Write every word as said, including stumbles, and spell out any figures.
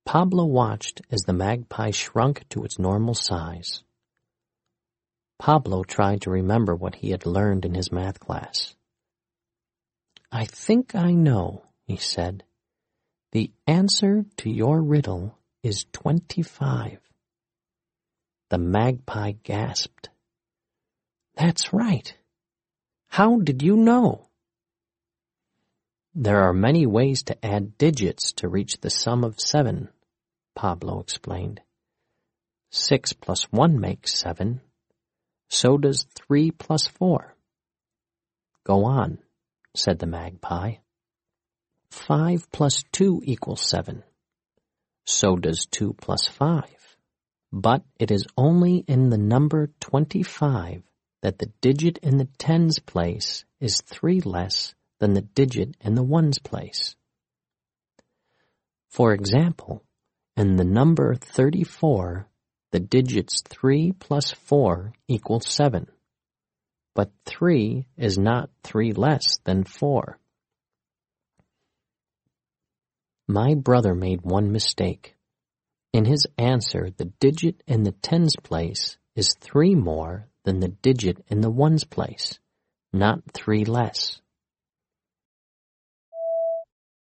Pablo watched as the magpie shrunk to its normal size. Pablo tried to remember what he had learned in his math class. "I think I know," he said. "The answer to your riddle is twenty-five." The magpie gasped. "That's right. How did you know?" "There are many ways to add digits to reach the sum of seven," Pablo explained. Six plus one makes seven. So does three plus four. "Go on," said the magpie. Five plus two equals seven. So does two plus five. But it is only in the number twenty-five that the digit in the tens place is three less than the digit in the ones place. For example, in the number thirty-four, the digits three plus four equals seven. But three is not three less than four. My brother made one mistake. In his answer, the digit in the tens place is three more than the digit in the ones place, not three less.